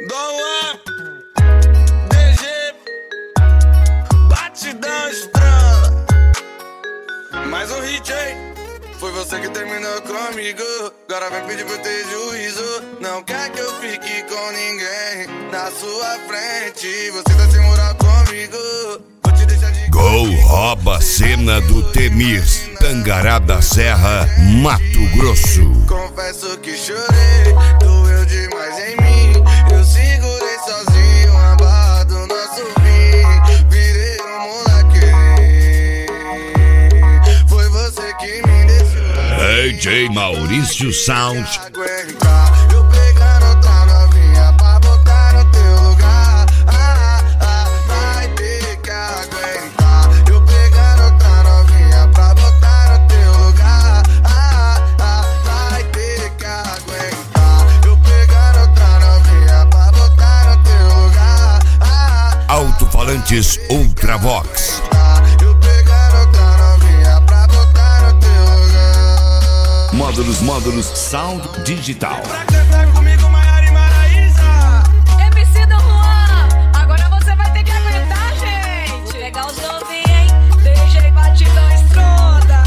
Dom DG, batidão estrada. Mais um hit, hein? Foi você que terminou comigo. Agora vem pedir pra eu ter juízo. Não quer que eu fique com ninguém na sua frente. Você tá sem moral comigo. Vou te deixar de Gol rouba a cena do Temir, Tangará da Serra, Mato Grosso. Confesso que chorei, doeu demais em mim. Eu segurei sozinho a barra do nosso fim. Virei moleque. Foi você que me deixou DJ Maurício Sound. eu pegando outra novinha pra botar no teu lugar. Vai ter que aguentar. Eu pegando outra novinha pra botar no teu lugar. Vai ter que aguentar. Eu pegando outra novinha pra botar no teu lugar. Alto-falantes Ultravox. Eu pegando outra novinha pra botar no teu lugar. Módulos Sound Digital. Pra cantar comigo, Maiara e Maraísa. MC Dom Juan, agora você vai ter que aguentar, gente. Pegar os novinhos, hein? DJ batidão estronda.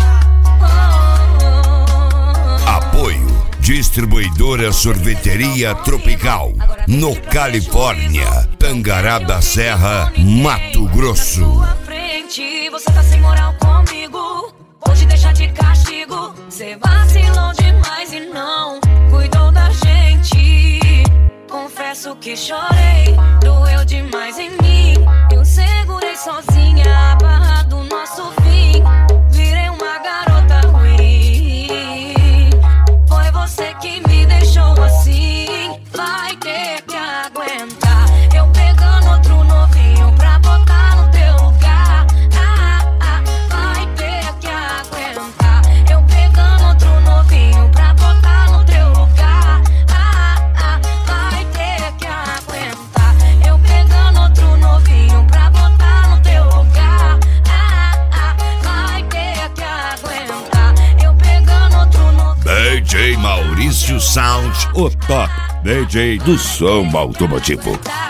Apoio Distribuidora Sorveteria Tropical, no Califórnia, Tangará da Serra, Mato Grosso. Sua frente, você tá sem moral comigo. Vou te deixar de castigo. Cê vacilou demais e não cuidou da gente. Confesso que chorei, doeu demais em mim. Eu segurei sozinha a barra do nosso fim. Virei uma garota ruim. Foi você que me deixou assim. Vai ter que aguentar. Eu pegando outro novinho pra botar no teu lugar. Vai ter que aguentar. Eu pegando outro novinho pra botar no teu lugar. Vai ter que aguentar. Eu pegando outro novinho pra botar no teu lugar. Vai ter que aguentar. Eu pegando outro novinho. DJ Maurício Sound, O top DJ do som automotivo.